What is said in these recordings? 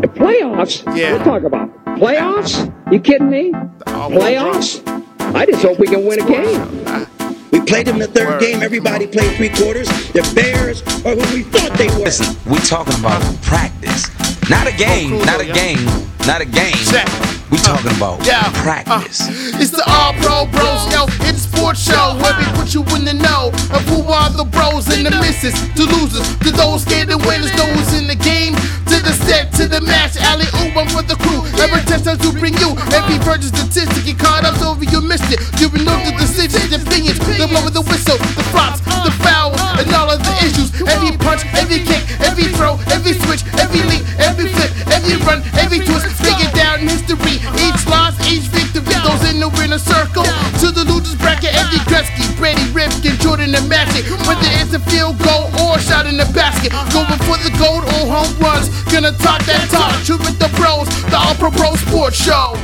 The playoffs? Yeah. What talk about? Playoffs? You kidding me? Playoffs? I just hope we can win a game. We played them the third game. Everybody played 3 quarters. The Bears are who we thought they were. Listen, we talking about practice. Not a game, not a game, not a game. We talking about practice. It's the All-Pro Bros, yo. It's a sports show where we put you in the know of who are the bros and the misses, the losers, to those scared to winners, those in the game, to the set, to the match. Alley oop, I'm for the crew. Every touchdown to bring you every virgin statistic. You caught up, so you missed it. You know the decisions, the opinions, the one with the whistle, the flops, the fouls, and all of the issues. Every punch, every kick, every throw, every switch, every leap, every flip, every run, every twist. Stick it down in history. Each loss, each victory, those in the winner circle. To the losers bracket, every Gretzky, Brady, Ripken, Jordan, and Magic. Whether it's a field goal or a shot in the basket, going for the gold or home runs. Gonna talk that talk, shoot with the pros, the All-Pro Pro Sports Show.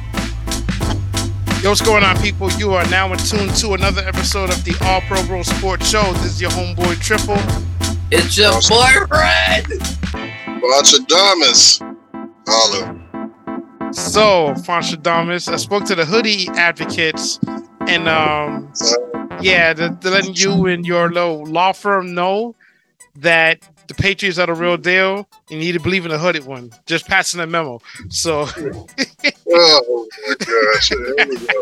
Yo, what's going on, people? You are now in tune to another episode of the All-Pro Pro Sports Show. This is your homeboy Triple. It's your boy Red. Fonstradamus. Holla. So, Fonstradamus, I spoke to the hoodie advocates, and they're letting you and your little law firm know that the Patriots are the real deal. You need to believe in the hooded one. Just passing a memo. So, oh my gosh! Here we go.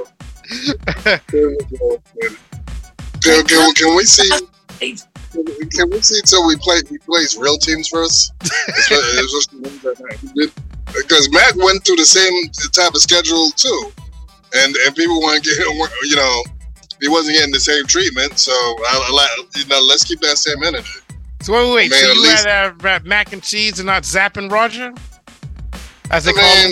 Can we see? Can we see till we plays real teams first? Because Mac went through the same type of schedule too, and people want to get he wasn't getting the same treatment. So let's keep that same energy. So wait. So you had mac and cheese and not Zapp and Roger, as they call him.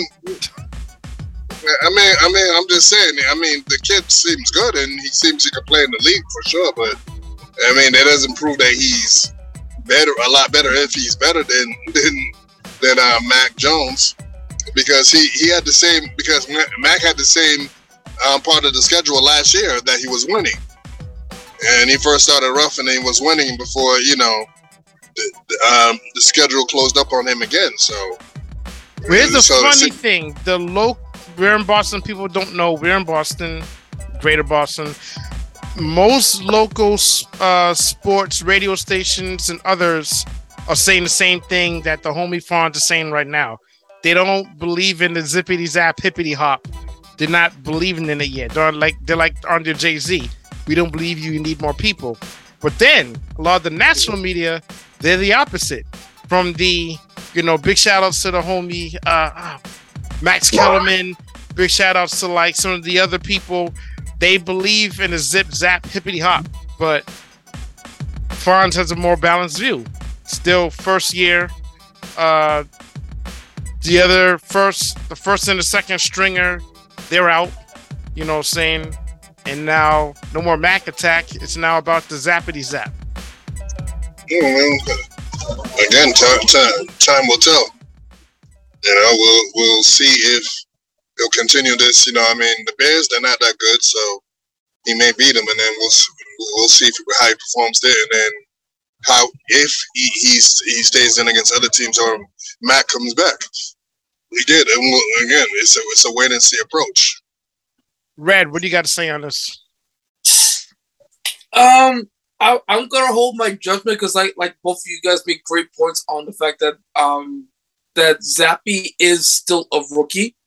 I'm just saying. The kid seems good, and he seems he could play in the league for sure. But that doesn't prove that he's a lot better if he's better than Mac Jones, because he had the same, because Mac had the same part of the schedule last year that he was winning, and he first started rough and he was winning before the schedule closed up on him again. So here's the funny thing: we're in Boston. People don't know we're in Boston, Greater Boston. Most local sports radio stations and others are saying the same thing that the homie Fonz is saying right now. They don't believe in the zippity zap hippity hop. They're not believing in it yet. They're like under Jay-Z. We don't believe you need more people. But then a lot of the national media, they're the opposite. From the, big shout outs to the homie Max Kellerman, big shout outs to like some of the other people. They believe in the zip zap hippity hop, but Fonz has a more balanced view. Still first year. The first and the second stringer, they're out. You know what I'm saying? And now no more Mac attack. It's now about the zappity zap. Again, time will tell. We'll see if he'll continue this. The Bears, they're not that good, so he may beat them, and then we'll see how he performs there, and then how if he stays in against other teams or Mac comes back. He did, and again, it's a wait and see approach. Red, what do you got to say on this? I'm gonna hold my judgment because like both of you guys make great points on the fact that that Zappy is still a rookie.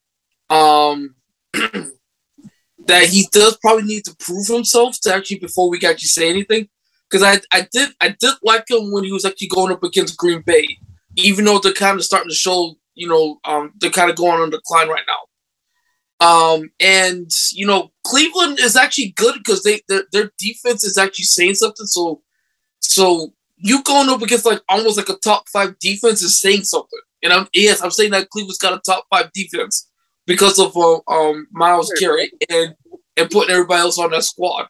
That he does probably need to prove himself to actually before we can actually say anything. Because I did like him when he was actually going up against Green Bay, even though they're kind of starting to show, they're kind of going on decline right now. And Cleveland is actually good because their defense is actually saying something. So you going up against like almost like a top 5 defense is saying something. And I'm saying that Cleveland's got a top 5 defense because of Myles Garrett and putting everybody else on that squad.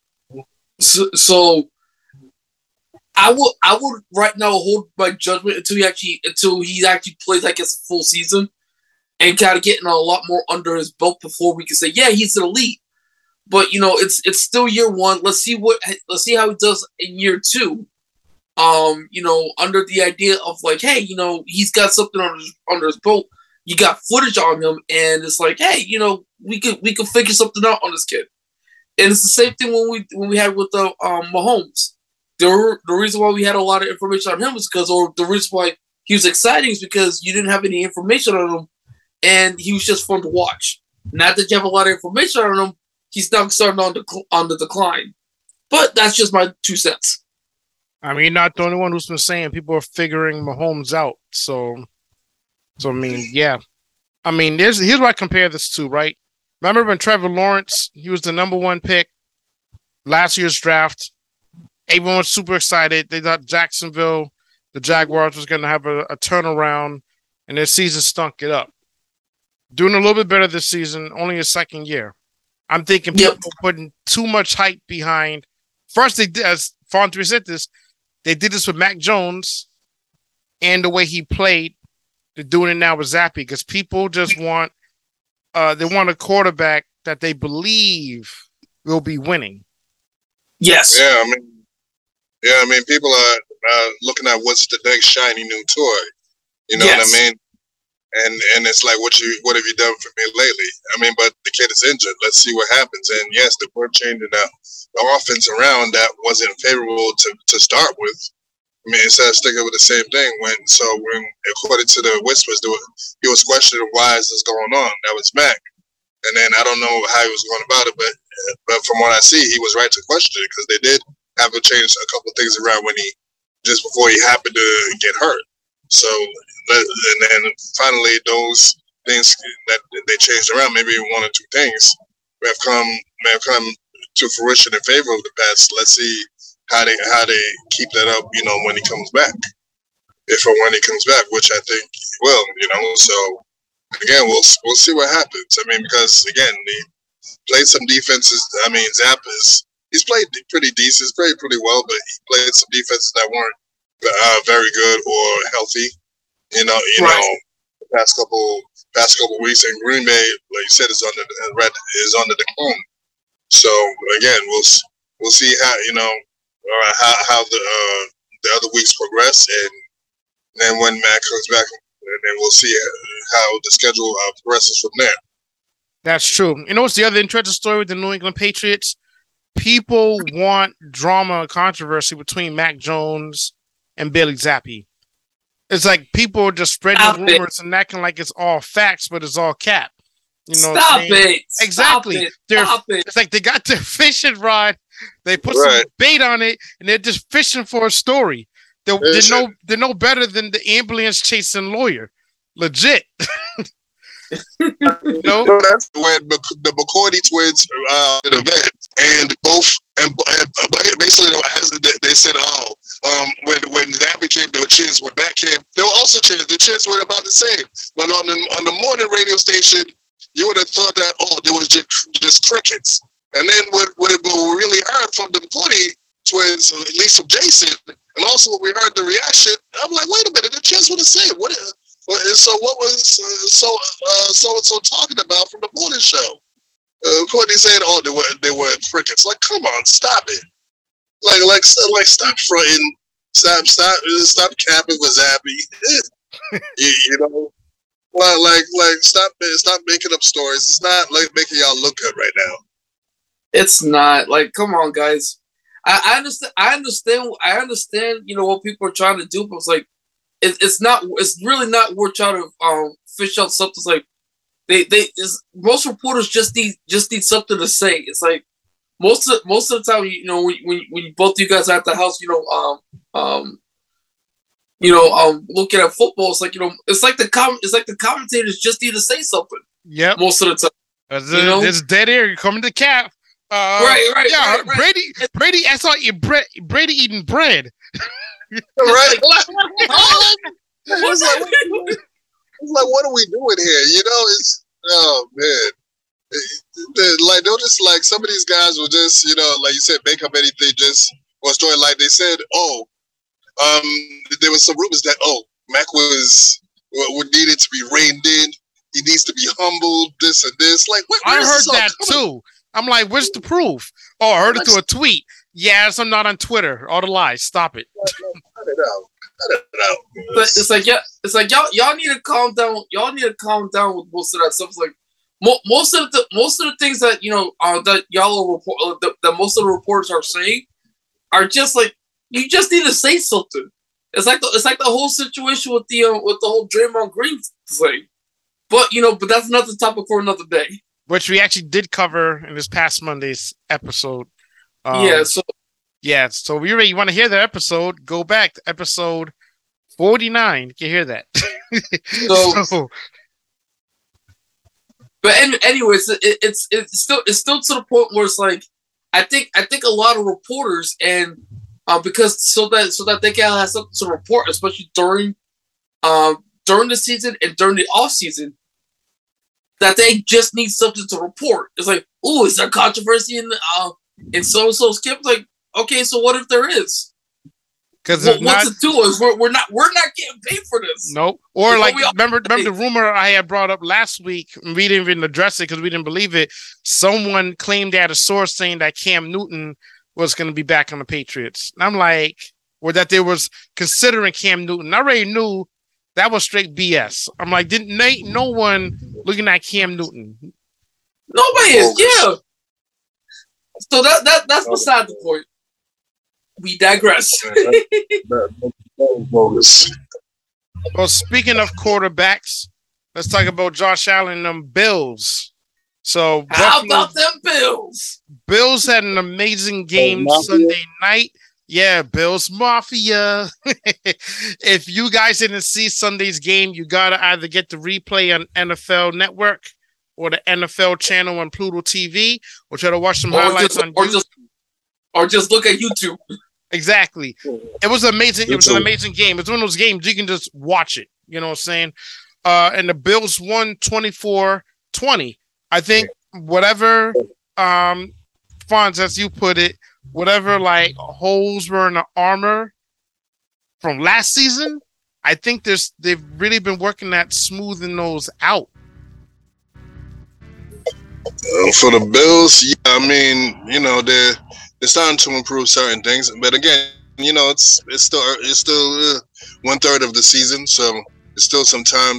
So I would right now hold my judgment until he actually plays like it's a full season and kind of getting a lot more under his belt before we can say, yeah, he's an elite. But it's still year one. Let's see how he does in year 2. under the idea of like, hey, he's got something under his belt. You got footage on him, and it's like, hey, we could figure something out on this kid. And it's the same thing when we had with the Mahomes. The reason why we had a lot of information on him was the reason why he was exciting is because you didn't have any information on him, and he was just fun to watch. Now that you have a lot of information on him, he's now starting on the decline. But that's just my 2 cents. I mean, you're not the only one who's been saying people are figuring Mahomes out. So I mean, yeah. I mean, here's what I compare this to, right? Remember when Trevor Lawrence, he was the number 1 pick last year's draft. Everyone was super excited. They thought Jacksonville, the Jaguars, was going to have a turnaround, and their season stunk it up. Doing a little bit better this season, only his second year. I'm thinking people putting too much hype behind. First, they did, as Fontre said this, they did this with Mac Jones and the way he played. They're doing it now with Zappe because people just want they want a quarterback that they believe will be winning. Yes. Yeah, I mean, people are looking at what's the next shiny new toy. You know what I mean? And it's like, what have you done for me lately? I mean, but the kid is injured. Let's see what happens. And yes, they were changing the offense around that wasn't favorable to start with. I mean, instead of sticking with the same thing, when according to the whispers, he was questioning why is this going on. That was Mac, and then I don't know how he was going about it, but from what I see, he was right to question it because they did have to change a couple of things around just before he happened to get hurt. So, and then finally, those things that they changed around, maybe 1 or 2 things, may have come to fruition in favor of the Pats. Let's see how they keep that up, when he comes back, if or when he comes back, which I think he will, So again, we'll see what happens. I mean, because again, he played some defenses. I mean, he's played pretty decent, he's played pretty well, but he played some defenses that weren't very good or healthy. You know, the past couple weeks in Green Bay, like you said, is on the decline. So again, we'll see how the other weeks progress, and then when Mac comes back, and then we'll see how the schedule progresses from there. That's true. You know what's the other interesting story with the New England Patriots? People want drama and controversy between Mac Jones and Bailey Zappe. It's like people are just spreading rumors and acting like it's all facts, but it's all cap. Stop it. Exactly. Stop it. It's like they got their fishing rod, they put some bait on it, and they're just fishing for a story. They're no better than the ambulance chasing lawyer. Legit. No, that's when the McCourty twins at the event, and basically they said, when Zappe came, the chins were back came. They were also chins. The chins were about the same, but on the morning radio station, you would have thought that there was just crickets. And then what we really heard from the McCourty twins, at least from Jason, and also when we heard the reaction, I'm like, wait a minute, the chins were the same. So what was so talking about from the morning show? Courtney said, they were crickets. Like, come on, stop it. Like stop fronting. Stop capping for Zappe. Stop making up stories. It's not like making y'all look good right now. It's not. Like, come on, guys. I understand. What people are trying to do, but it's like, it's really not worth trying to fish out something. It's like most reporters just need something to say. It's like most of the time, when both of you guys are at the house, looking at football, it's like it's like the commentators just need to say something. Yeah, most of the time. It's dead air. You're coming to cap. Right. Yeah, right. Brady. I saw you. Brady eating bread. Right. It's like, what are we doing here? It's man. Like they'll just like some of these guys will just like you said, make up anything just or story. Like they said, there was some rumors that Mac was needed to be reined in. He needs to be humbled. This and this. Like I heard that too. I'm like, where's the proof? I heard it through a tweet. Yes, I'm not on Twitter. All the lies. Stop it. Cut it out. But it's like y'all need to calm down. Y'all need to calm down with most of that stuff. It's like most of the things that that y'all report that most of the reporters are saying are just like, you just need to say something. It's like the whole situation with the whole Draymond Green thing. But but that's another topic for another day. Which we actually did cover in this past Monday's episode. So you want to hear that episode? Go back to episode 49. You can hear that. But anyways, it's still to the point where it's like, I think a lot of reporters, and because so that they can have something to report, especially during the season and during the off season, that they just need something to report. It's like, oh, is there controversy in so-and-so's camp? Like, okay, so what if there is? Because what's it to us? We're not getting paid for this. Nope. Or like, remember the rumor I had brought up last week? We didn't even address it because we didn't believe it. Someone claimed they had a source saying that Cam Newton was going to be back on the Patriots. And I'm like, or that they was considering Cam Newton. I already knew that was straight BS. I'm like, no one looking at Cam Newton. Nobody is. Yeah. So that's beside the point. We digress. Well, speaking of quarterbacks, let's talk about Josh Allen and them Bills. So how about them Bills? Bills had an amazing game Sunday night. Yeah, Bills Mafia. If you guys didn't see Sunday's game, you gotta either get the replay on NFL Network or the NFL channel on Pluto TV, or try to watch some highlights on YouTube. Or just look at YouTube. Exactly. It was amazing. It was an amazing game. It's one of those games you can just watch it. You know what I'm saying? And the Bills won 24-20. I think whatever, Fonz, as you put it, whatever like holes were in the armor from last season, I think they've really been working at smoothing those out. For the Bills, yeah, I mean, they're starting to improve certain things, but again, it's still 1/3 of the season, so it's still some time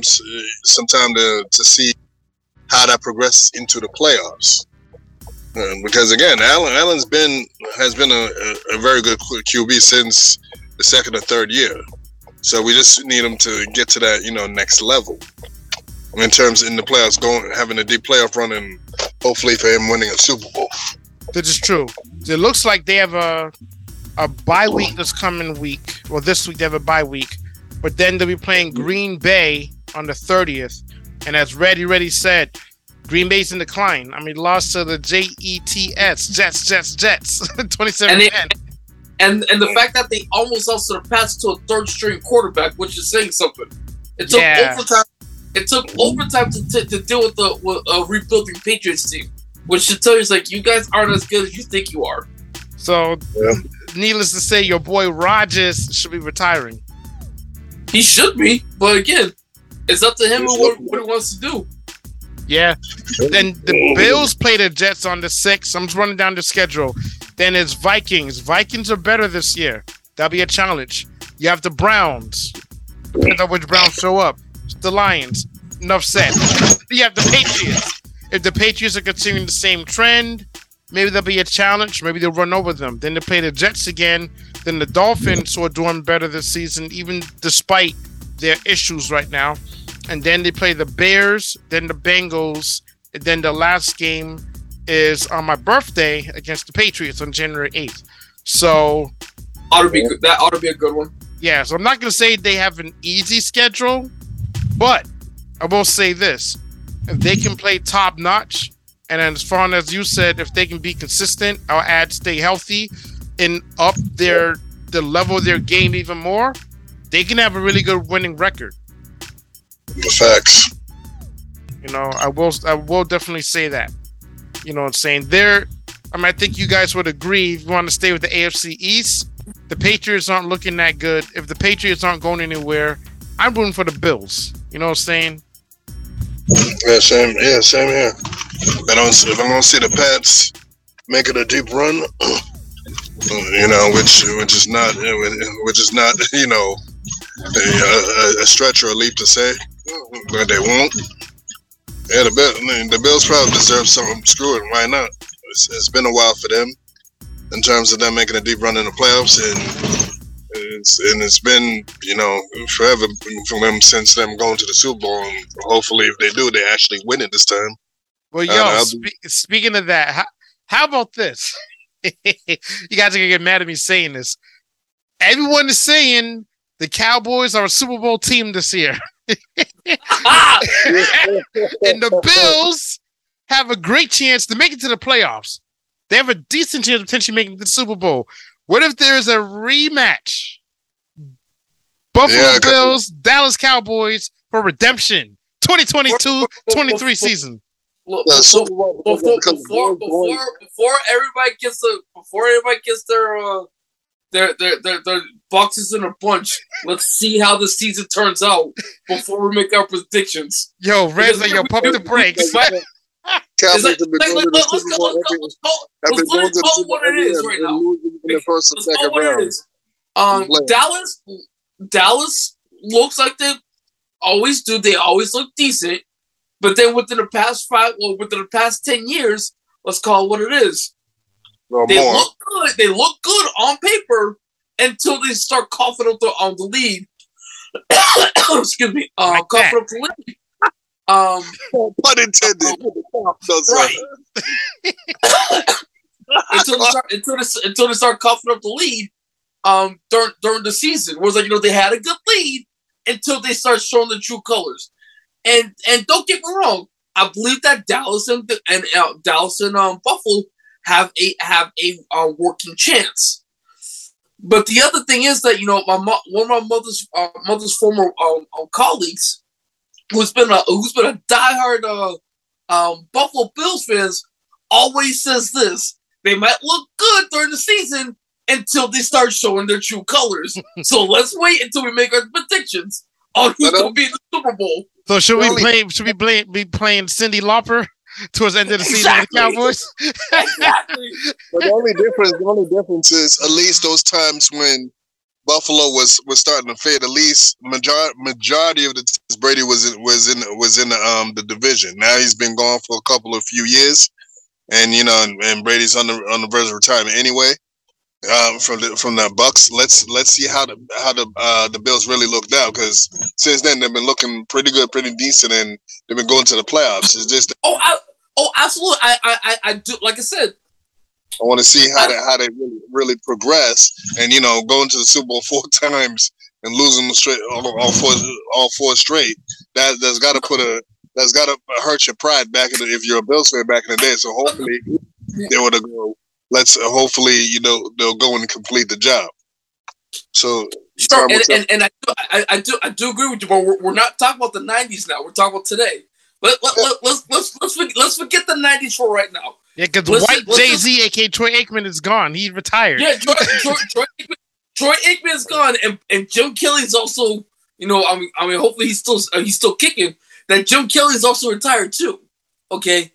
to see how that progresses into the playoffs. Because again, Allen has been a very good QB since the second or third year, so we just need him to get to that next level in terms in the playoffs, having a deep playoff run, and hopefully for him winning a Super Bowl. That is true. It looks like they have a bye week this coming week. Well, this week they have a bye week, but then they'll be playing Green Bay on the 30th. And as Reddy said, Green Bay's in decline. I mean, lost to the Jets, 27-10. And the fact that they almost lost to the Pats to a third string quarterback, which is saying something. It took overtime. It took overtime to deal with a rebuilding Patriots team, which should tell you, it's like, you guys aren't as good as you think you are. So, needless to say, your boy Rodgers should be retiring. He should be, but again, it's up to him what he wants to do. Yeah. Then the Bills play the Jets on the 6th. I'm just running down the schedule. Then it's Vikings. Vikings are better this year. That'll be a challenge. You have the Browns. Depends on which Browns show up. The Lions. Enough said. You have the Patriots. If the Patriots are continuing the same trend, maybe there'll be a challenge. Maybe they'll run over them. Then they play the Jets again. Then the Dolphins, who are doing better this season, even despite their issues right now. And then they play the Bears, then the Bengals, and then the last game is on my birthday against the Patriots on January 8th. So that ought to be a good one. Yeah, so I'm not going to say they have an easy schedule, but I will say this. If they can play top notch, and as far as you said, if they can be consistent, I'll add stay healthy and up the level of their game even more, they can have a really good winning record. Facts. I will definitely say that. You know what I'm saying? I think you guys would agree, if you want to stay with the AFC East, the Patriots aren't looking that good. If the Patriots aren't going anywhere, I'm rooting for the Bills. You know what I'm saying? Yeah, same here. If I don't see the Pats making a deep run, which is not a stretch or a leap to say, but they won't. Yeah, the Bills probably deserve something. Screw it, why not? It's been a while for them in terms of them making a deep run in the playoffs, and it's been forever for them since them going to the Super Bowl. And hopefully, if they do, they actually win it this time. Well, speaking of that, how about this? You guys are gonna get mad at me saying this. Everyone is saying the Cowboys are a Super Bowl team this year. And the Bills have a great chance to make it to the playoffs. They have a decent chance of potentially making the Super Bowl. What if there's a rematch? Buffalo Bills, Dallas Cowboys for redemption. 2022-23 season. Look, before everybody gets their boxes in a bunch, let's see how the season turns out before we make our predictions. Yo, Reds, pump the brakes. Let's call what it is right now. Let's call what it is. Dallas looks like they always do. They always look decent. But then within the past 10 years, let's call it what it is. Look good. They look good on paper until they start coughing up the lead. Excuse me. Coughing up the lead. Pun intended. Right. until they start coughing up the lead during the season. Whereas they had a good lead until they start showing the true colors. And don't get me wrong, I believe that Dallas and Buffalo have a working chance. But the other thing is that one of my mother's former colleagues, who's been a diehard Buffalo Bills fans, always says this: they might look good during the season until they start showing their true colors. So let's wait until we make our predictions on who's going to be in the Super Bowl. So should we be playing Cyndi Lauper towards the end of the season with the Cowboys? Exactly. But the only difference is at least those times when Buffalo was starting to fade, at least majority of the times Brady was in the division. Now he's been gone for a few years, and and Brady's on the verge of retirement anyway. From the Bucks, let's see how the Bills really look now, because since then they've been looking pretty good, pretty decent, and they've been going to the playoffs. It's just absolutely. I do. Like I said, I want to see how they really progress, and going to the Super Bowl 4 times and losing them straight all four straight. That's got to hurt your pride if you're a Bills fan back in the day. So hopefully they would have go. Hopefully they'll go and complete the job. So sure, and I do agree with you, but we're not talking about the 90s now. We're talking about today. Let's forget the 90s for right now. Yeah, because White Jay-Z, aka Troy Aikman, is gone. He retired. Yeah, Troy Aikman is gone, and Jim Kelly's also. Hopefully he's still kicking. That Jim Kelly's also retired too. Okay,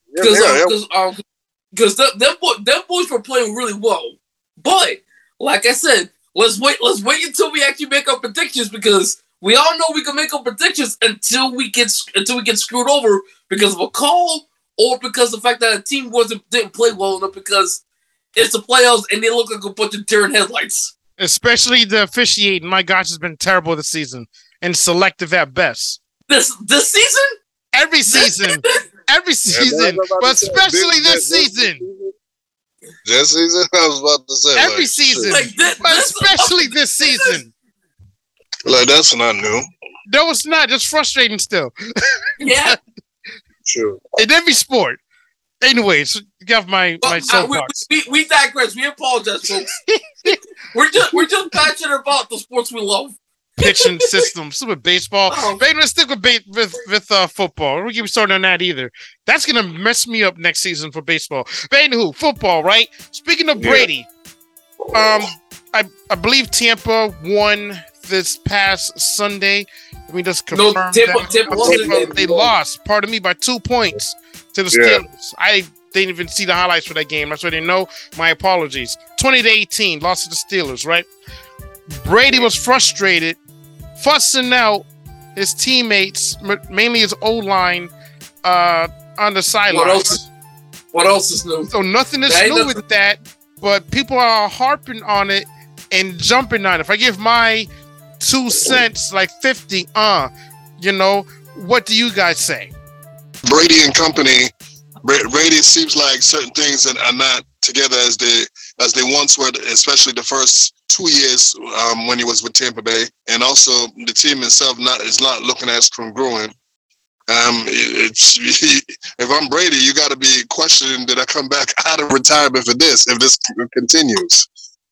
because them boys were playing really well. But like I said, let's wait until we actually make our predictions, because we all know we can make our predictions until we get screwed over because of a call or because of the fact that a team didn't play well enough because it's the playoffs and they look like a bunch of deer in headlights. Especially the officiating. My gosh, it's been terrible this season and selective at best. This season? Every season. Every season, but especially this season. This season? I was about to say. Every season, but especially this season. Like, that's not new. No, it's not. Just frustrating still. Yeah. Sure. In every sport. Anyways, you have my soapbox. We digress. We apologize, folks. we're just passionate about the sports we love. Pitching system, super baseball. Let's stick with football. We can't be starting on that either. That's gonna mess me up next season for baseball. But anywho, football, right? Speaking of Brady, I believe Tampa won this past Sunday. Let me just confirm. Tampa they lost. Pardon me, by 2 points to the Steelers. didn't even see the highlights for that game. That's why they know. My apologies. 20-18, lost to the Steelers, right? Brady was frustrated, fussing out his teammates, mainly his O-line, on the sidelines. What else is new? So nothing is new with that, but people are harping on it and jumping on it. If I give my 2 cents, like 50, what do you guys say? Brady and company. Brady seems like certain things that are not together as they once were, especially the first 2 years when he was with Tampa Bay, and also the team itself is not looking as congruent. If I'm Brady, you got to be questioning, did I come back out of retirement for this? If this continues,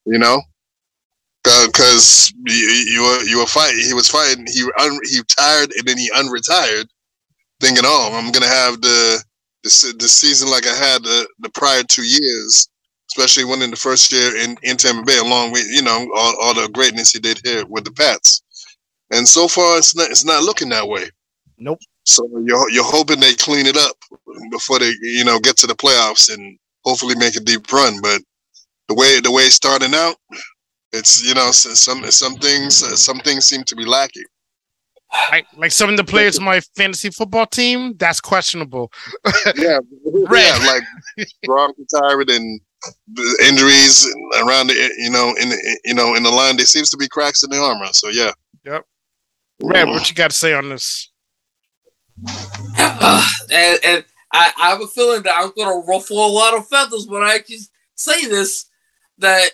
because you were fighting. He was fighting. He retired and then he unretired, thinking, "Oh, I'm gonna have the season like I had the prior 2 years, especially winning the first year in Tampa Bay, along with all the greatness he did here with the Pats." And so far, it's not looking that way. Nope. So you're hoping they clean it up before they get to the playoffs and hopefully make a deep run. But the way it's starting out, it's some things seem to be lacking. Like some of the players on my fantasy football team, that's questionable. Yeah, like Gronk retired and the injuries around in the line. There seems to be cracks in the armor. So yeah. Yep. Red, what you got to say on this? And I have a feeling that I'm going to ruffle a lot of feathers when I actually say this, that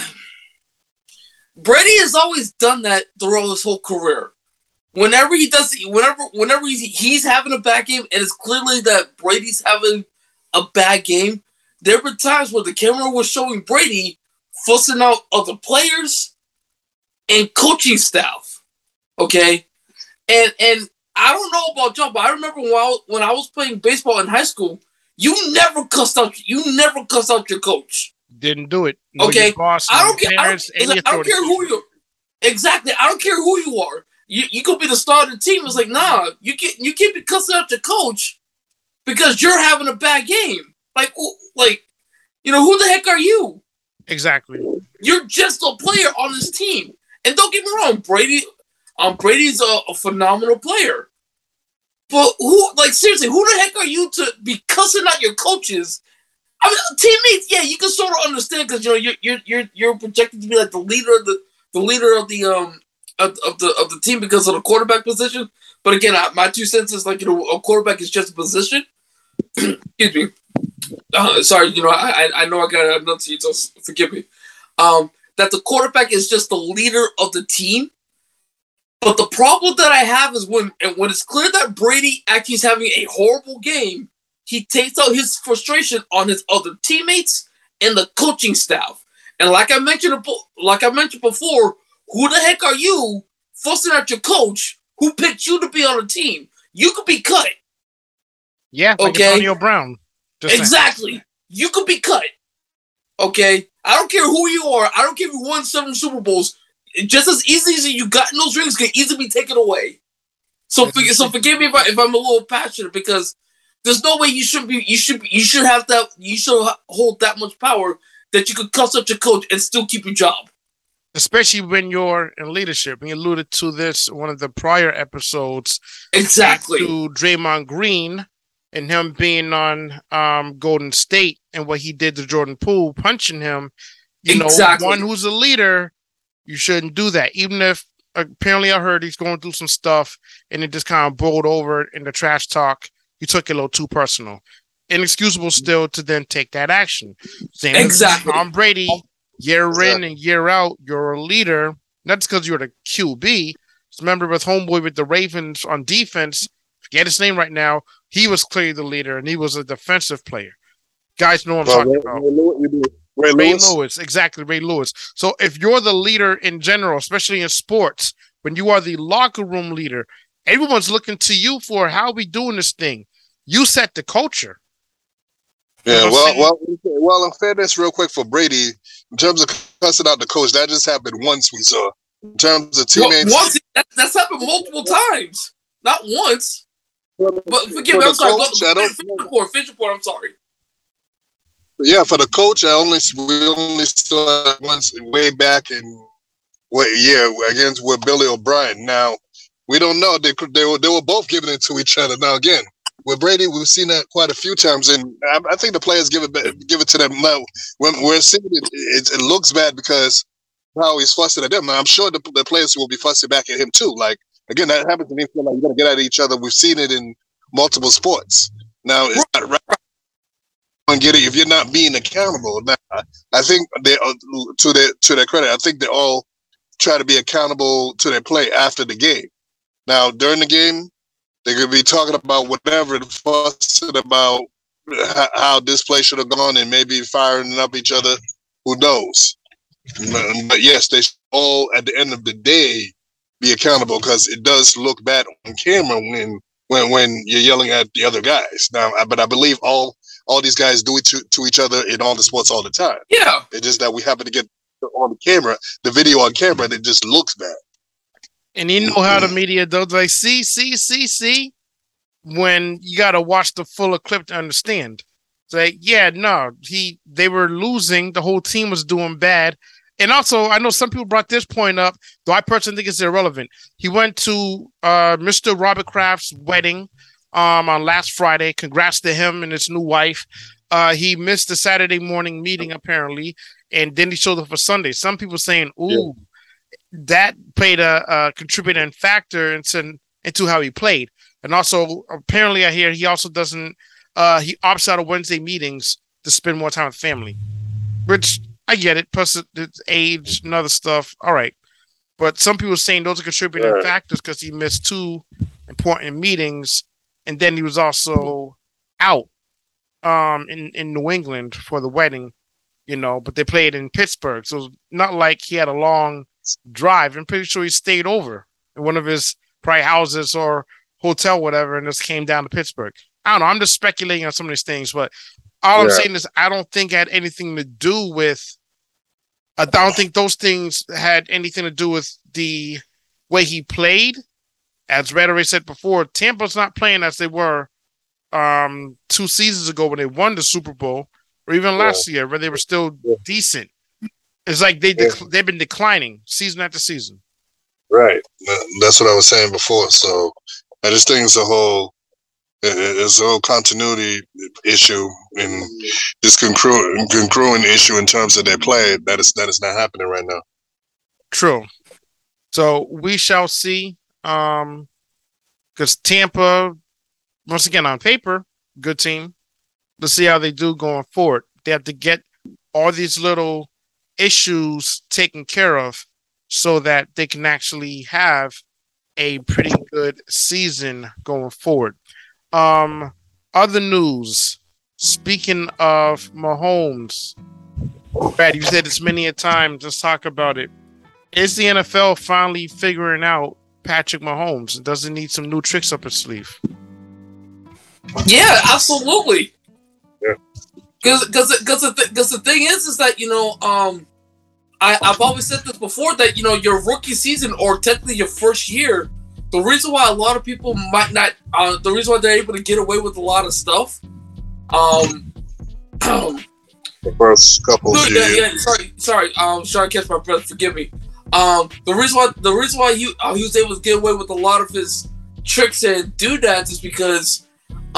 Brady has always done that throughout his whole career. Whenever he's having a bad game, and it's clearly that Brady's having a bad game, there were times where the camera was showing Brady fussing out other players and coaching staff. Okay? And I don't know about y'all, but I remember when I was playing baseball in high school, you never cussed out your coach. Didn't do it. Okay, I don't care who you. Exactly, I don't care who you are. You could be the star of the team. It's like, nah, you can't be cussing out your coach because you're having a bad game. Like who the heck are you? Exactly. You're just a player on this team, and don't get me wrong, Brady's a phenomenal player. But seriously, who the heck are you to be cussing out your coaches? I mean, teammates, yeah, you can sort of understand because you're projected to be like the leader of the team because of the quarterback position. But again, my 2 cents is a quarterback is just a position. Excuse me. Sorry, I know I got to enunciate, so forgive me. That the quarterback is just the leader of the team. But the problem that I have is when it's clear that Brady actually is having a horrible game, he takes out his frustration on his other teammates and the coaching staff. And like I mentioned before, who the heck are you fussing at your coach who picked you to be on a team? You could be cut. Yeah, like Antonio Brown. Exactly. You could be cut. Okay? I don't care who you are. I don't care if you won 7 Super Bowls. Just as easy as you got in those rings can easily be taken away. So forgive me if I'm a little passionate, because there's no way you should hold that much power that you could cuss out your coach and still keep your job. Especially when you're in leadership. We alluded to this in one of the prior episodes. Exactly. To Draymond Green and him being on Golden State and what he did to Jordan Poole, punching him. One who's a leader, you shouldn't do that. Even if apparently I heard he's going through some stuff and it just kind of boiled over in the trash talk. You took it a little too personal. Inexcusable still to then take that action. Same exactly. Tom Brady, year in and year out, you're a leader. Not just because you're the QB. Just remember with homeboy with the Ravens on defense, forget his name right now, he was clearly the leader and he was a defensive player. Guys know what I'm talking about. Ray Lewis. Exactly, Ray Lewis. So if you're the leader in general, especially in sports, when you are the locker room leader, everyone's looking to you for how we doing this thing. You set the culture. Yeah, well, in fairness, real quick for Brady, in terms of cussing out the coach, that just happened once we saw. In terms of teammates, that's happened multiple times, not once. But forgive me, I'm sorry. Finish report. I'm sorry. Yeah, for the coach, we only saw it once way back in against with Billy O'Brien. Now we don't know. They were both giving it to each other. Now again, with Brady, we've seen that quite a few times, and I think the players give it to them. Now when we're seeing it looks bad because how he's fussing at them. Now I'm sure the players will be fussing back at him too. Like again, that happens to me. Feel like you're gonna get at each other. We've seen it in multiple sports. Now it's not right. And get it if you're not being accountable. Now, I think they, to their credit, I think they all try to be accountable to their play after the game. Now, during the game, they could be talking about whatever, fussing about how this play should have gone, and maybe firing up each other. Who knows? But yes, they should all, at the end of the day, be accountable because it does look bad on camera when you're yelling at the other guys. Now, but I believe all these guys do it to each other in all the sports all the time. Yeah. It's just that we happen to get on the camera, the video on camera, and it just looks bad. And you know how the media does, like, see, when you got to watch the fuller clip to understand. It's like, yeah, no, they were losing. The whole team was doing bad. And also, I know some people brought this point up, though I personally think it's irrelevant. He went to Mr. Robert Kraft's wedding on last Friday. Congrats to him and his new wife. He missed the Saturday morning meeting apparently, and then he showed up for Sunday. Some people saying, "Ooh, that played a contributing factor into how he played." And also, apparently, I hear he also doesn't. He opts out of Wednesday meetings to spend more time with family, which I get it. Plus, it's age and other stuff. All right, but some people are saying those are contributing factors because he missed 2 important meetings. And then he was also out in New England for the wedding, but they played in Pittsburgh. So it's not like he had a long drive. I'm pretty sure he stayed over in one of his probably houses or hotel, whatever, and just came down to Pittsburgh. I don't know. I'm just speculating on some of these things, but all I'm saying is I don't think it had anything to do with I don't think those things had anything to do with the way he played. As Red already said before, Tampa's not playing as they were 2 seasons ago when they won the Super Bowl, or even last year where they were still decent. It's like they've been declining season after season. Right. That's what I was saying before. So I just think it's a whole continuity issue and this congruent issue in terms of their play that is not happening right now. True. So we shall see. Because Tampa, once again, on paper, good team. Let's see how they do going forward. They have to get all these little issues taken care of so that they can actually have a pretty good season going forward. Other news. Speaking of Mahomes, Brad, you said this many a time. Just talk about it. Is the NFL finally figuring out Patrick Mahomes? Does he need some new tricks up his sleeve? Yeah, absolutely. Yeah. Because the thing is that I've always said this before that your rookie season or technically your first year, the reason why a lot of people might not, the reason why they're able to get away with a lot of stuff, the first couple of years. Sorry, trying to catch my breath. Forgive me. The reason why he was able to get away with a lot of his tricks and doodads is because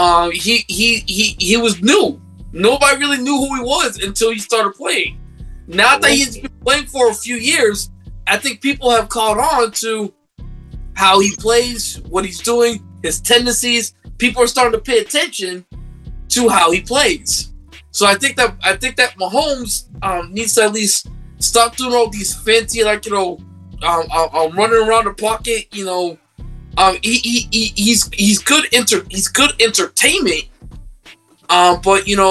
he was new. Nobody really knew who he was until he started playing. Now that he's been playing for a few years, I think people have caught on to how he plays, what he's doing, his tendencies. People are starting to pay attention to how he plays. So I think that Mahomes needs to at least stop doing all these fancy, running around the pocket. He's good. He's good entertainment. But he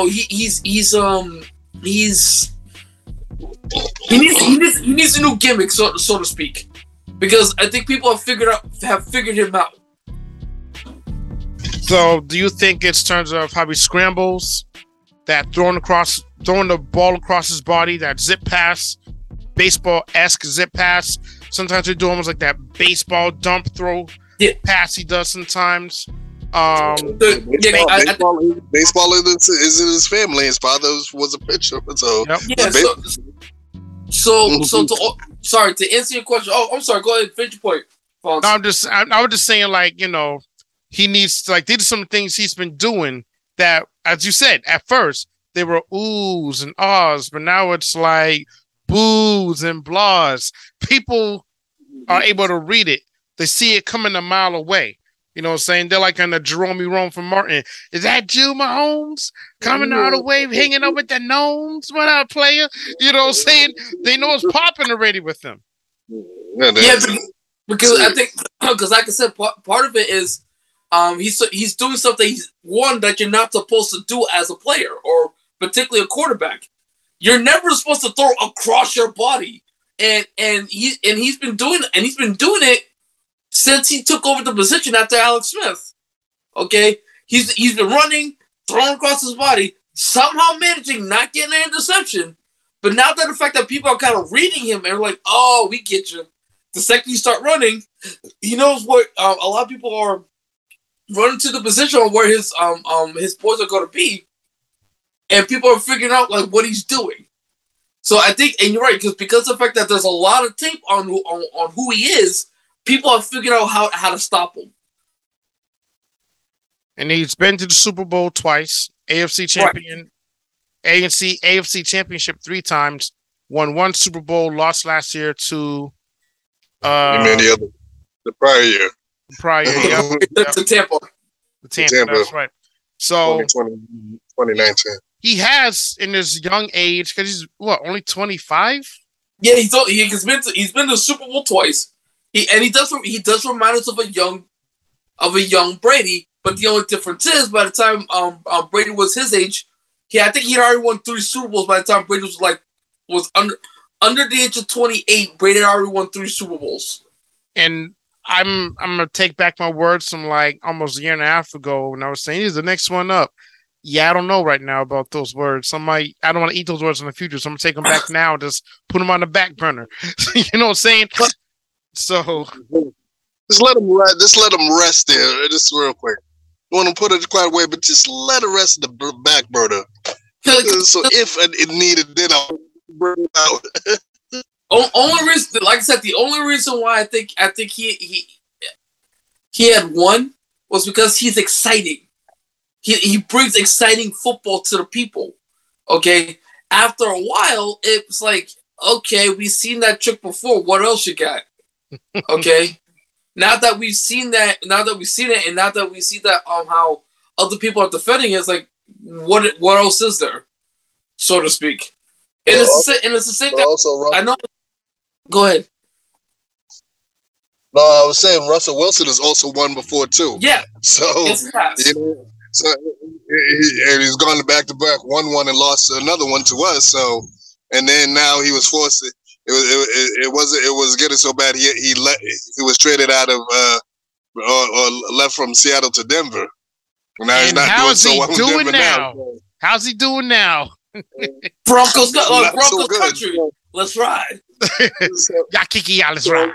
needs a new gimmick, so to speak, because I think people have figured him out. So, do you think it's terms of how he scrambles, that throwing the ball across his body, that zip pass, baseball-esque zip pass? Sometimes they do almost like that baseball dump throw pass he does sometimes. Baseball is in his family. His father was a pitcher, so yeah. Sorry to answer your question. Oh, I'm sorry. Go ahead, finish your point. No, I was just saying, like, you know, he needs to, like, these are some things he's been doing that, as you said, at first they were oohs and ahs, but now it's like boos and blahs. People are able to read it. They see it coming a mile away. You know what I'm saying? They're like on the Jerome Rome from Martin. Is that Jill Mahomes coming all the way, hanging up with the gnomes? What up, player? You know what I'm saying? They know it's popping already with them. Yeah, because I think, because like I said, part of it is he's doing something that you're not supposed to do as a player, or particularly a quarterback. You're never supposed to throw across your body, and he's been doing it since he took over the position after Alex Smith. Okay, he's been running, throwing across his body, somehow managing not getting an interception. But now that the fact that people are kind of reading him and they're like, "Oh, we get you." The second you start running, he knows what a lot of people are running to the position where his boys are going to be, and people are figuring out like what he's doing. So I think, and you're right, because of the fact that there's a lot of tape on who he is, people have figured out how to stop him. And he's been to the Super Bowl twice, AFC champion, right. AFC championship 3 times, won 1 Super Bowl, lost last year to the prior year. To Tampa. The Tampa, that's right. So 2019. He has, in his young age, because he's only 25? Yeah, he's been to the Super Bowl twice. He does remind us of a young Brady, but the only difference is by the time Brady was his age, I think he'd already won 3 Super Bowls by the time Brady was under the age of 28. Brady had already won 3 Super Bowls. And I'm gonna take back my words from like almost a year and a half ago when I was saying he's the next one up. Yeah, I don't know right now about those words. I don't want to eat those words in the future, so I'm gonna take them back now. Just put them on the back burner. You know what I'm saying? So just let them rest. Just let them rest there. Just real quick. You want to put it quite away, but just let it rest in the back burner. So if it needed, then I'll bring it out. Only reason, like I said, the only reason why I think he had won was because he's exciting. He brings exciting football to the people. Okay, after a while, it's like, okay, we've seen that trick before. What else you got? Okay, now that we've seen it, and now that we see that how other people are defending it, it's like, what else is there, so to speak? And it's the same thing. Also, I know. Go ahead. No, I was saying Russell Wilson has also won before too. Yeah. So he's gone back to back, won one and lost another one to us. So, and then now he was forced. It was getting so bad he was traded out of or left from Seattle to Denver. Now he's not doing so well in Denver now. How's he doing now? Broncos country. Let's ride. Yakiki, let's ride.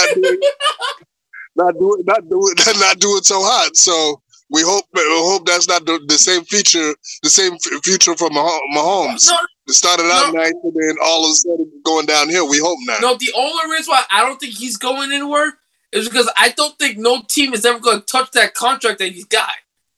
Not doing so hot. So we hope that's not the same future from Mahomes. No, it started out nice and then all of a sudden going downhill. We hope not. No, the only reason why I don't think he's going anywhere is because I don't think no team is ever going to touch that contract that he's got.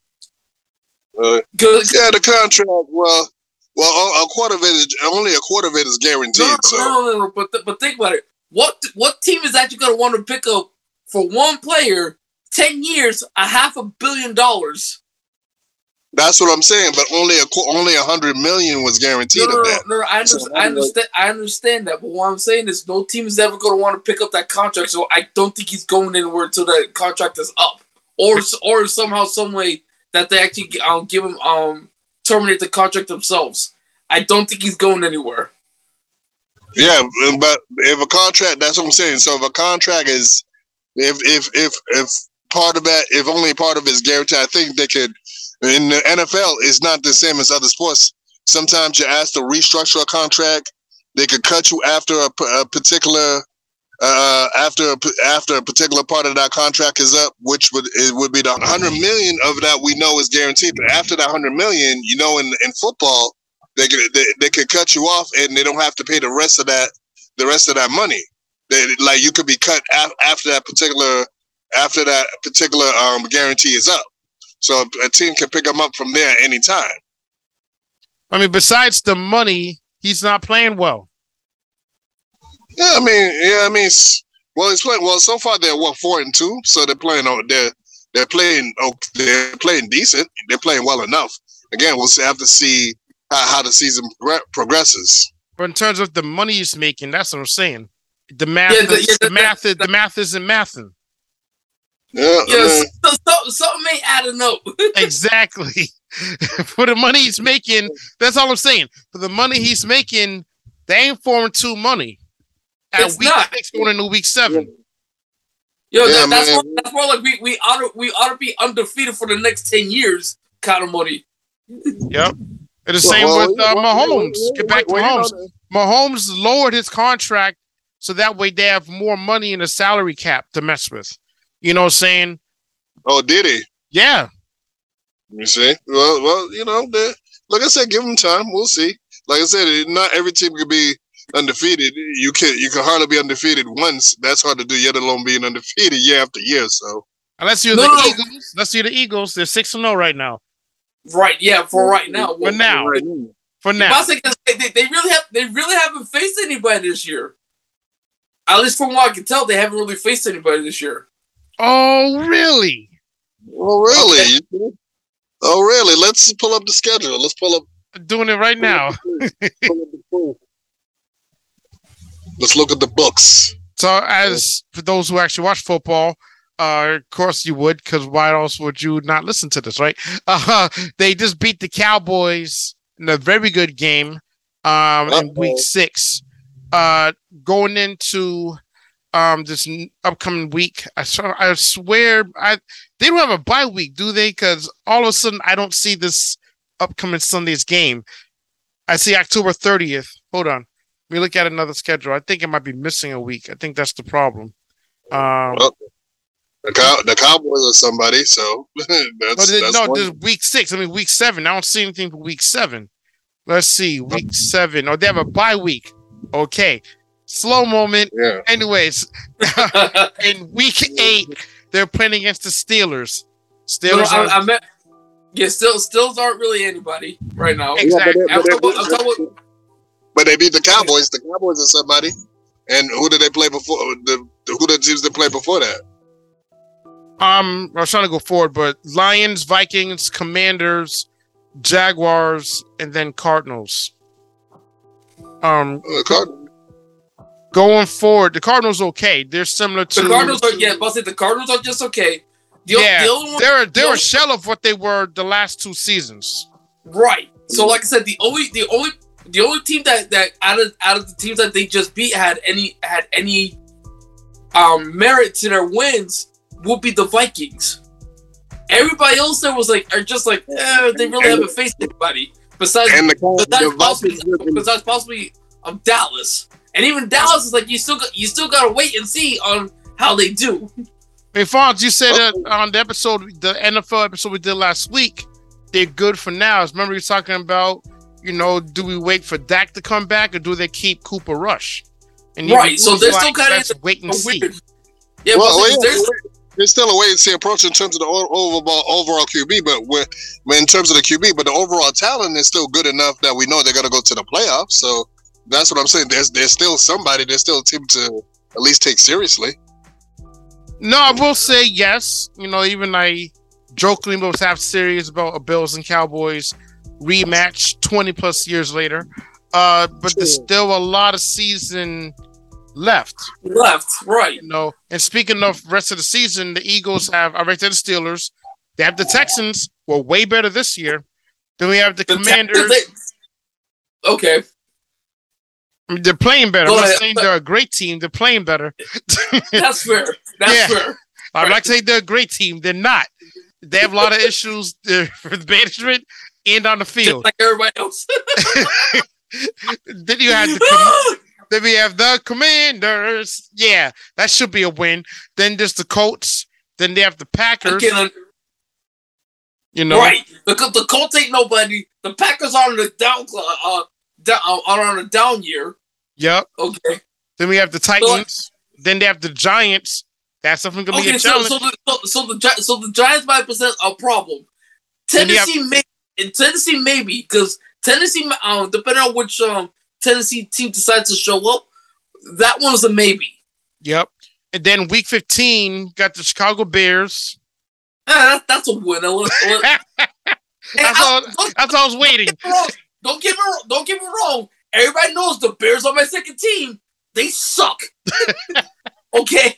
The contract. Well, a quarter of it is guaranteed. No. But think about it. What team is actually going to want to pick up for one player 10 years, $500 million? That's what I'm saying. But only $100 million was guaranteed of that. No, I understand that. But what I'm saying is, no team is ever going to want to pick up that contract. So I don't think he's going anywhere until that contract is up, or somehow, some way that they actually give him terminate the contract themselves. I don't think he's going anywhere. Yeah, but if a contract, that's what I'm saying. So if a contract is, if part of that, if only part of it is guaranteed, I think they could. In the NFL, it's not the same as other sports. Sometimes you're asked to restructure a contract. They could cut you after a particular after a particular part of that contract is up, which would be the $100 million of that we know is guaranteed. But after that $100 million, you know, in football, they could cut you off and they don't have to pay the rest of that money. Like you could be cut after that particular guarantee is up. So a team can pick him up from there anytime. I mean, besides the money, he's not playing well. Yeah, I mean. Well, he's playing well so far. They're 4-2, so they're playing decent. They're playing well enough. Again, we'll have to see how the season progresses. But in terms of the money he's making, that's what I'm saying. The math isn't mathing. Yeah, something ain't adding up. Exactly. For the money he's making, that's all I'm saying. For the money he's making, they ain't 4-2 money. At week 6 going into week 7. Yo, that's more like we ought to be undefeated for the next 10 years kind of money. Yep. And the same with Mahomes. Get back to Mahomes. Mahomes lowered his contract so that way they have more money in the salary cap to mess with. You know what I'm saying? Oh, did he? Yeah. You see? Well, you know, like I said, give him time. We'll see. Like I said, not every team could be undefeated. You can hardly be undefeated once. That's hard to do, yet alone being undefeated year after year. So unless you're the Eagles, let's see the Eagles. They're 6-0 right now. Right, yeah, for right now. For now. They really haven't faced anybody this year. At least from what I can tell, they haven't really faced anybody this year. Oh, really? Okay. Oh, really? Let's pull up the schedule. Let's pull up. Doing it right now. Let's look at the books. So, as for those who actually watch football, of course you would, because why else would you not listen to this, right? They just beat the Cowboys in a very good game in week 6. Going into this upcoming week, I swear they don't have a bye week, do they? Because all of a sudden I don't see this upcoming Sunday's game. I see October 30th. Hold on. Let me look at another schedule. I think it might be missing a week. I think that's the problem. The Cowboys are somebody, so that's this week 6. I mean, week 7. I don't see anything for week 7. Let's see, week 7. Oh, they have a bye week. Okay, slow moment. Yeah. Anyways, in week 8, they're playing against the Steelers. Steelers. Steelers aren't really anybody right now. Exactly. But they beat the Cowboys. The Cowboys are somebody. And who did they play before? Who the teams that played before that? I was trying to go forward, but Lions, Vikings, Commanders, Jaguars, and then Cardinals. Going forward, the Cardinals okay. They're similar to the Cardinals. The Cardinals are just okay. They're a shell of what they were the last 2 seasons. Right. So, like I said, the only team that out of the teams that they just beat had any merit to their wins would be the Vikings. Everybody else there was they really haven't faced anybody besides possibly Dallas. And even Dallas is like you still gotta wait and see on how they do. Hey, Fonz, you said that on the NFL episode we did last week, they're good for now. Remember you were talking about, do we wait for Dak to come back or do they keep Cooper Rush? And right, so they're still kind of wait and see. Yeah, there's still a wait and see approach in terms of the overall QB, but in terms of the QB, but the overall talent is still good enough that we know they're going to go to the playoffs. So that's what I'm saying. There's still somebody. There's still a team to at least take seriously. No, I will say yes. Even I jokingly was half serious about a Bills and Cowboys rematch 20 plus years later. But there's still a lot of season left, right? And speaking of rest of the season, the Eagles have the Steelers. They have the Texans. Were way better this year. Then we have the Commanders. Okay. I mean, they're playing better. I'm not saying they're a great team. They're playing better. That's fair. That's fair. I'm not saying they're a great team. They're not. They have a lot of issues with management and on the field. Just like everybody else. Then you had Then we have the Commanders. Yeah, that should be a win. Then there's the Colts. Then they have the Packers. Again, right? Because the Colts ain't nobody. The Packers are on the down year. Yep. Okay. Then we have the Titans. Then they have the Giants. That's something gonna be a challenge. So the Giants might present a problem. Tennessee maybe because Tennessee, depending on which Tennessee team decides to show up, that one's a maybe. Yep. And then week 15 got the Chicago Bears. That's a win. That's all I was waiting. Don't get me wrong. Everybody knows the Bears are my second team. They suck. Okay.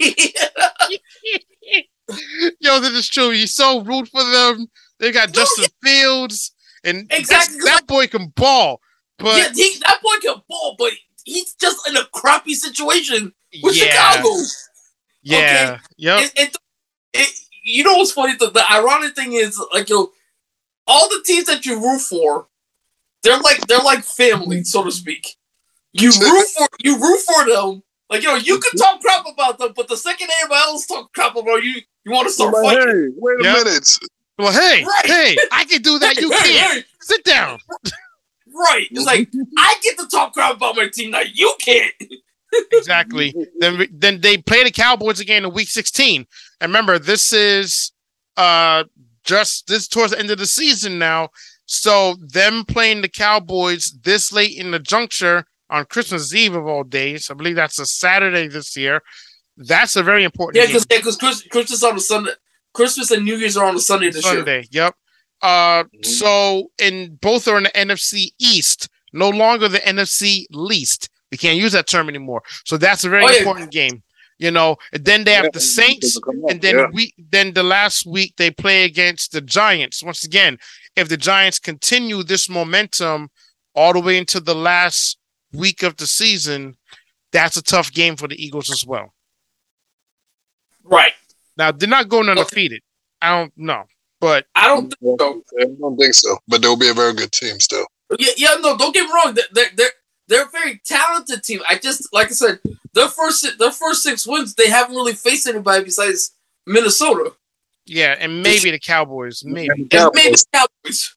Yo, that is true. You so root for them. They got Justin Fields, and exactly that boy can ball. But that boy can ball, but he's just in a crappy situation with Chicago. Yeah. Okay? Yep. You know what's funny? The ironic thing is, like, all the teams that you root for, they're like family, so to speak. You root for them. Like, you can talk crap about them, but the second anybody else talk crap about you want to start fighting. Hey, wait a minute. Well, hey, I can do that. You can't. Sit down. Right. It's like, I get to talk crap about my team, now you can't. Exactly. Then they play the Cowboys again in week 16. And remember, this is towards the end of the season now. So them playing the Cowboys this late in the juncture on Christmas Eve of all days, I believe that's a Saturday this year. That's a very important game. Because Christmas on a Sunday. Christmas and New Year's are on a Sunday this year. Yep. So both are in the NFC East, no longer the NFC least. We can't use that term anymore. So that's a very important game. And then they have the Saints, and then the last week they play against the Giants. Once again, if the Giants continue this momentum all the way into the last week of the season, that's a tough game for the Eagles as well. Right. Now, they're not going undefeated. I don't know. But I don't think so. I don't think so. But they'll be a very good team still. No, don't get me wrong. They're a very talented team. Like I said, their first 6 wins, they haven't really faced anybody besides Minnesota. Yeah, and maybe the Cowboys. Maybe the Cowboys.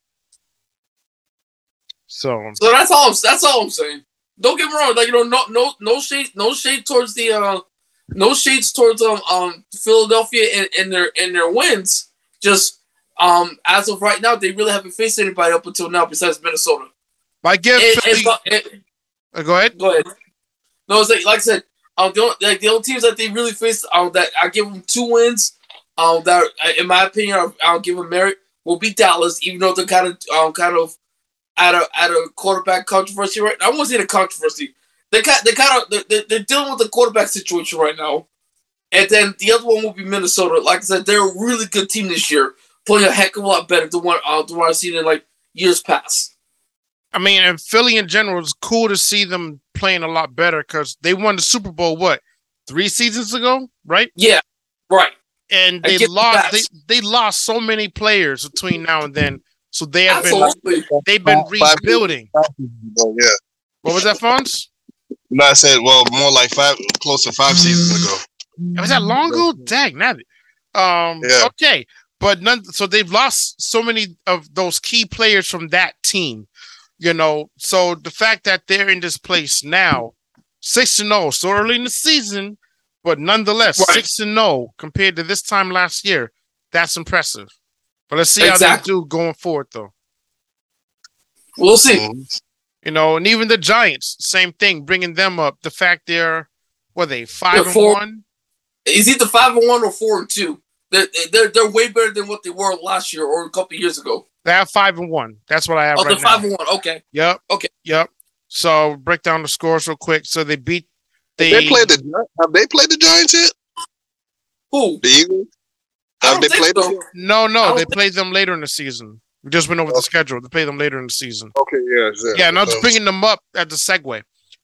So that's all I'm saying. Don't get me wrong. Like, no shade towards the no shades towards Philadelphia and their wins. Just as of right now, they really haven't faced anybody up until now besides Minnesota. I give go ahead. Go ahead. No, it's like I said, the only teams that they really faced, that I give them 2 wins. That in my opinion, I'll give them merit. Will be Dallas, even though they're kind of at a quarterback controversy right now. I won't say the controversy. They're dealing with the quarterback situation right now. And then the other one will be Minnesota. Like I said, they're a really good team this year, playing a heck of a lot better than what I've seen in like years past. I mean, and Philly in general, it's cool to see them playing a lot better because they won the Super Bowl, 3 seasons ago, right? Yeah, right. And they lost so many players between now and then. So they've been rebuilding. Yeah. What was that, Fonz? No, I said, more like close to 5 seasons ago. Was that long ago? Dang, nabbit. Yeah. Okay. But so they've lost so many of those key players from that team, So the fact that they're in this place now, 6-0, so early in the season, but nonetheless, 6-0 compared to this time last year, that's impressive. But let's see how they do going forward, though. We'll see. And even the Giants, same thing, bringing them up. The fact they're 5-1? Is either 5-1 or 4-2. They're way better than what they were last year or a couple years ago. They have 5-1. That's what I have right now. They're 5-1. Okay. Yep. Okay. Yep. So break down the scores real quick. So they beat. Have they played the Giants yet? Who? The Eagles. Have they played them? No. They played them later in the season. We just went over the schedule. They play them later in the season. Okay. Yeah. Yeah. And I'm just bringing them up at the segue.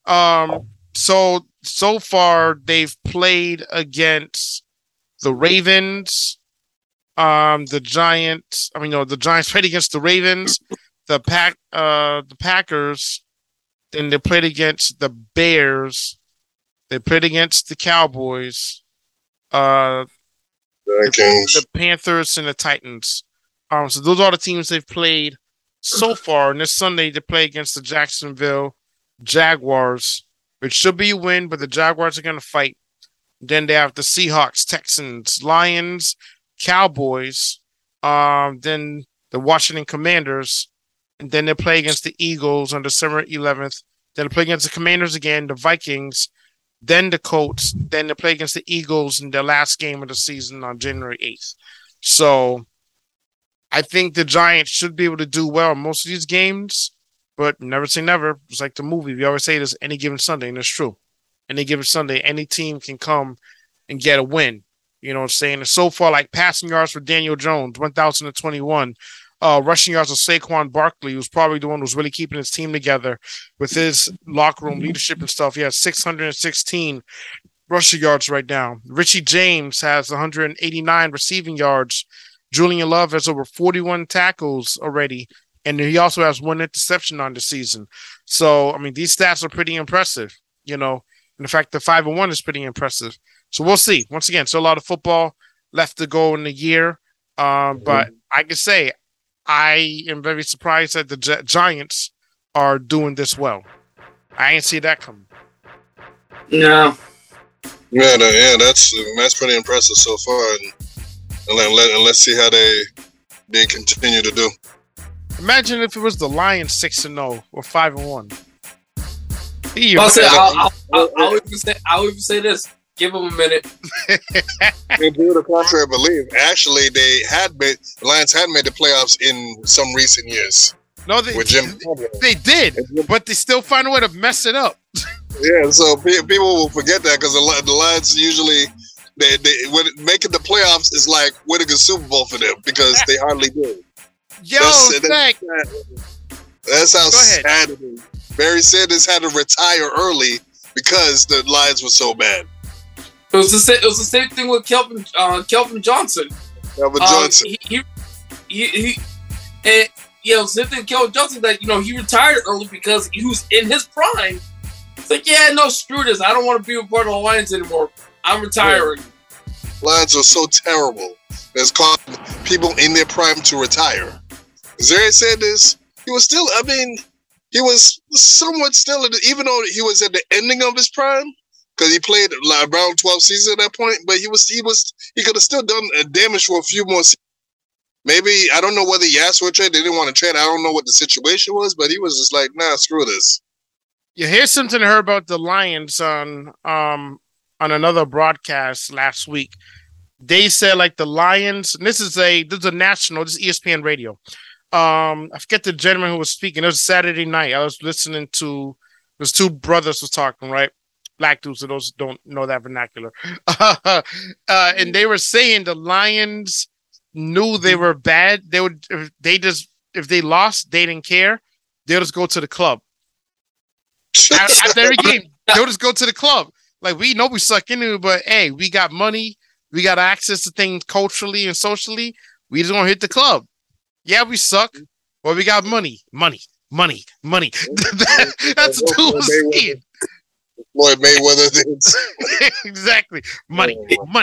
So far they've played against the Ravens, the Giants. The Giants played against the Ravens, the Packers, Then they played against the Bears. They played against the Cowboys, the Panthers, and the Titans. So those are the teams they've played so far. And this Sunday they play against the Jacksonville Jaguars, which should be a win, but the Jaguars are going to fight. Then they have the Seahawks, Texans, Lions, Cowboys, then the Washington Commanders, and then they play against the Eagles on December 11th. Then they play against the Commanders again, the Vikings, then the Colts, then they play against the Eagles in their last game of the season on January 8th. So I think the Giants should be able to do well in most of these games, but never say never. It's like the movie. We always say this any given Sunday, and it's true. Any given Sunday, any team can come and get a win. You know what I'm saying? And so far, like passing yards for Daniel Jones, 1,021. Rushing yards of Saquon Barkley, who's probably the one who's really keeping his team together with his locker room leadership and stuff. He has 616 rushing yards right now. Richie James has 189 receiving yards. Julian Love has over 41 tackles already, and he also has 1 interception on the season. So, I mean, these stats are pretty impressive, you know. And the fact that 5-1 is pretty impressive. So we'll see. Once again, still a lot of football left to go in the year. But I can say I am very surprised that the Giants are doing this well. I ain't see that coming. No. Yeah, that's pretty impressive so far. And let's see how they continue to do. Imagine if it was the Lions 6-0 or 5-1. I'll even say this. Give them a minute. They do the contrary believe. Actually, the Lions had made the playoffs in some recent years. No, they did, but they still find a way to mess it up. Yeah, so people will forget that because the Lions usually they when making the playoffs is like winning a Super Bowl for them because they hardly do. That's how sad it is. Barry Sanders had to retire early because the Lions were so bad. It was the same thing with Kelvin Johnson. Kelvin Johnson. It was the same thing with Kelvin Johnson that he retired early because he was in his prime. It's like, no, screw this. I don't want to be a part of the Lions anymore. I'm retiring. Yeah. Lions are so terrible. It's caused people in their prime to retire. Barry Sanders, he was still. I mean. He was somewhat still, even though he was at the ending of his prime, because he played around 12 seasons at that point. But he could have still done damage for a few more seasons. Maybe I don't know whether he asked for a trade. They didn't want to trade. I don't know what the situation was, but he was just like, nah, screw this. Yeah, here's something I heard about the Lions on another broadcast last week. They said like the Lions. And this is national. This is ESPN radio. I forget the gentleman who was speaking. It was Saturday night. I was listening to those two brothers was talking, right? Black dudes, so those don't know that vernacular. And they were saying the Lions knew they were bad. They would if they lost, they didn't care. They'll just go to the club. After every game, they'll just go to the club. Like, we know we suck into it, but hey, we got money, we got access to things culturally and socially. We just gonna hit the club. Yeah, we suck, but we got money. That's the two was saying. Floyd Mayweather. Exactly. Money.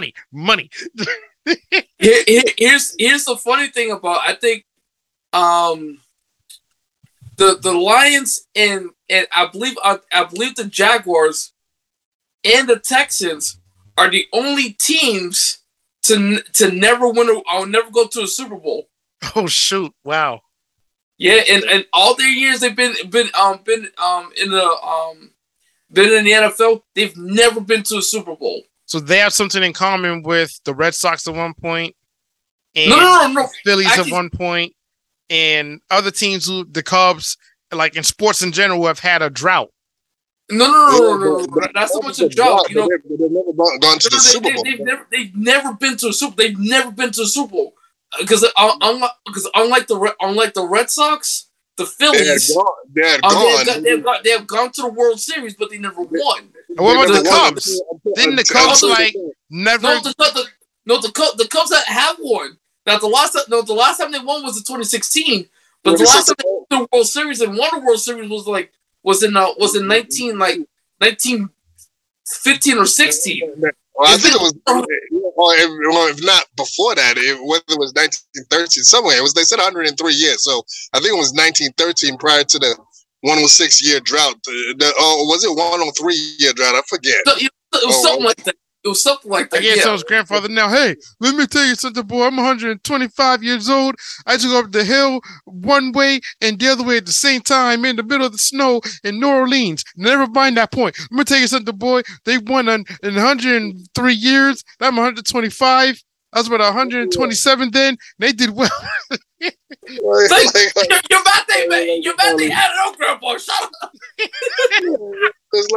Here's the funny thing about, I think the Lions and I believe the Jaguars and the Texans are the only teams to never win or never go to a Super Bowl. Oh shoot! Wow. Yeah, and all their years they've been in the NFL, they've never been to a Super Bowl. So they have something in common with the Red Sox at one point, and no. Phillies at one point, and other teams, the Cubs, like in sports in general, have had a drought. No. That's so much a drought. They've never gone to the Super Bowl. They've never been to a Super. They've never been to a Super Bowl. Because unlike the Red Sox, the Phillies, they have gone to the World Series, but they never won. And what about the Cubs? Didn't the Cubs never? No, the Cubs that have won. Now the last time they won was in 2016. But the last time they won the World Series and won the World Series was was in 1915 or 16. Well, I think it was, or if not before that, whether it was 1913, somewhere it was. They said 103 years, so I think it was 1913 prior to the 106-year drought. Was it 103-year drought? I forget. It was something like that. It was something like that. I guess his grandfather. Now, hey, let me tell you something, boy. I'm 125 years old. I just go up the hill one way and the other way at the same time in the middle of the snow in New Orleans. Never mind that point. Let me tell you something, boy. They won in 103 years. I'm 125. I was about 127 then. They did well. Your birthday, man. Your birthday added up, Grandpa. Shut up. It's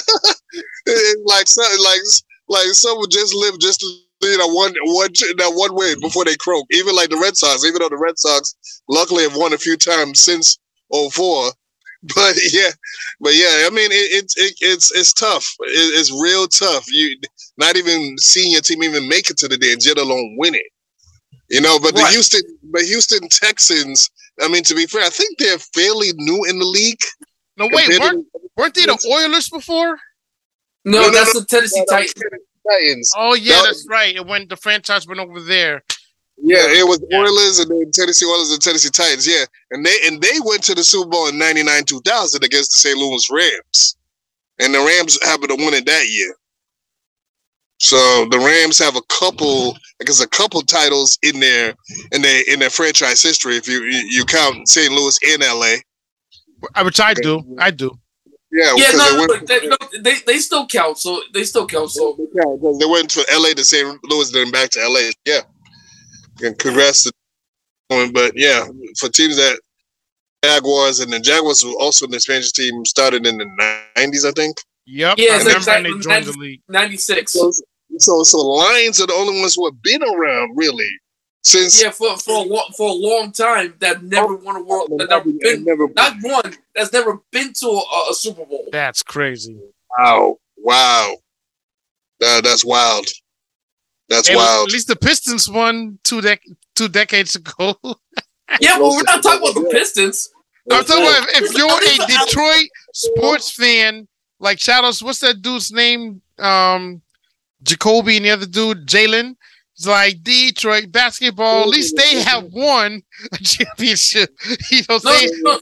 like someone just lived just that one way before they croak. Even like the Red Sox, even though the Red Sox luckily have won a few times since 2004. But yeah, I mean it's tough. It's real tough. You not even seeing your team even make it to the dance, let alone win it. You know, but right. the Houston Texans, I mean, to be fair, I think they're fairly new in the league. No, wait, weren't they the Oilers before? No, that's the Tennessee Titans. Oh yeah, that's right. The franchise went over there. Yeah, it was Oilers and then Tennessee Oilers and Tennessee Titans. Yeah, and they went to the Super Bowl in 99-2000 against the St. Louis Rams, and the Rams happened to win it that year. So the Rams have a couple titles in their franchise history if you count St. Louis and LA. Which I do. Yeah, they still count. So they still count. So they went to LA to St. Louis, then back to LA. Yeah, and congrats to them. But yeah, for teams that Jaguars and the Jaguars were also in the expansion team started in the 90s, I think. Yep. Yeah, I remember exactly. when they joined the league. 96. So Lions are the only ones who have been around really since. Yeah, for a long time that never won a world. That's never been to a Super Bowl. That's crazy. Wow. That's wild. That's wild. At least the Pistons won two decades ago. Yeah, well, we're not talking about the Pistons. I'm talking about if you're a Detroit sports fan, like shout-outs, what's that dude's name? Jacoby and the other dude, Jalen. It's like Detroit basketball. At least they have won a championship. You know what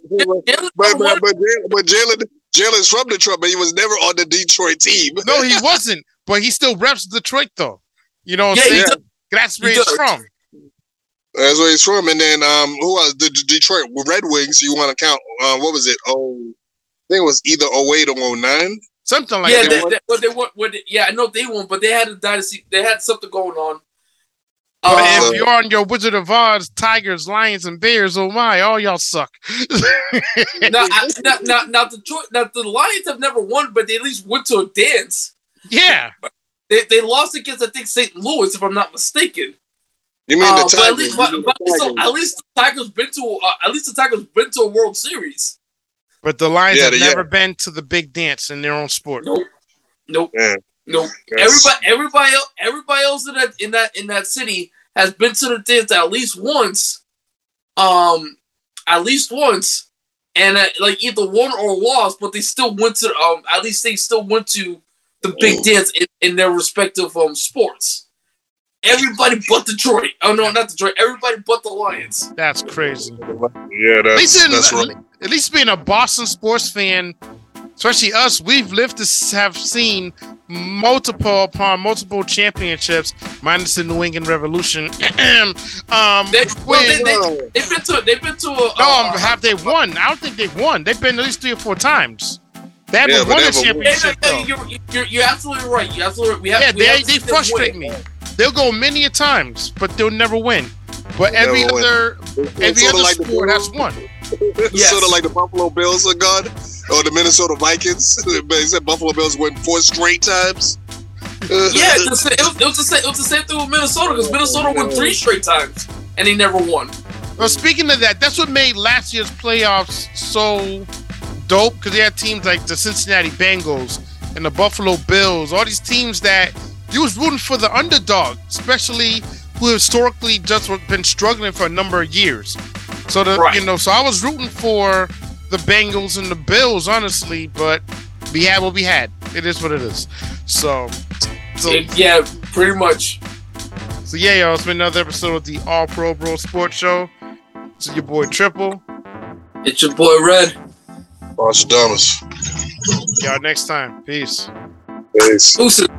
But Jalen's from Detroit, but he was never on the Detroit team. No, he wasn't. But he still reps Detroit, though. You know what I'm saying? That's where he's from. That's where he's from. And then who was the Detroit Red Wings? You want to count? What was it? I think it was either 08 or 09. Something like that. I know they won, but they had a dynasty. They had something going on. But if you're on your Wizard of Oz, Tigers, Lions, and Bears, oh my, all y'all suck. Now the Lions have never won, but they at least went to a dance. Yeah. They lost against, I think, St. Louis, if I'm not mistaken. You mean the Tigers? At least the Tigers been to a World Series. But the Lions have never been to the big dance in their own sport. Nope. Yeah. Nope. Everybody else in that city has been to the dance at least once. And like either won or lost, but they still went to at least they still went to the big dance in their respective sports. Everybody but Detroit. Oh no, not Detroit. Everybody but the Lions. That's crazy. Yeah, that's right. At least being a Boston sports fan, especially us, we've lived to have seen multiple upon multiple championships, minus the New England Revolution. They've been to. Have they won? I don't think they've won. They've been at least 3 or 4 times. They haven't won a championship. You're absolutely right. You're absolutely right. They frustrate me. They'll go many a times, but they'll never win. But every other sport has won. Yes. Sort of like the Buffalo Bills are gone, or the Minnesota Vikings. They said Buffalo Bills win 4 straight times. It was the same thing with Minnesota, because Minnesota won 3 straight times and they never won. Well, speaking of that, that's what made last year's playoffs so dope, because they had teams like the Cincinnati Bengals and the Buffalo Bills, all these teams that you was rooting for the underdog, especially who historically just been struggling for a number of years. So so I was rooting for the Bengals and the Bills, honestly, but we had what we had. It is what it is. So yeah, pretty much. So yeah, y'all, it's been another episode of the All Pro Bro Sports Show. It's your boy Triple. It's your boy Red. Nostradamus. Y'all next time. Peace. Peace. Lucid.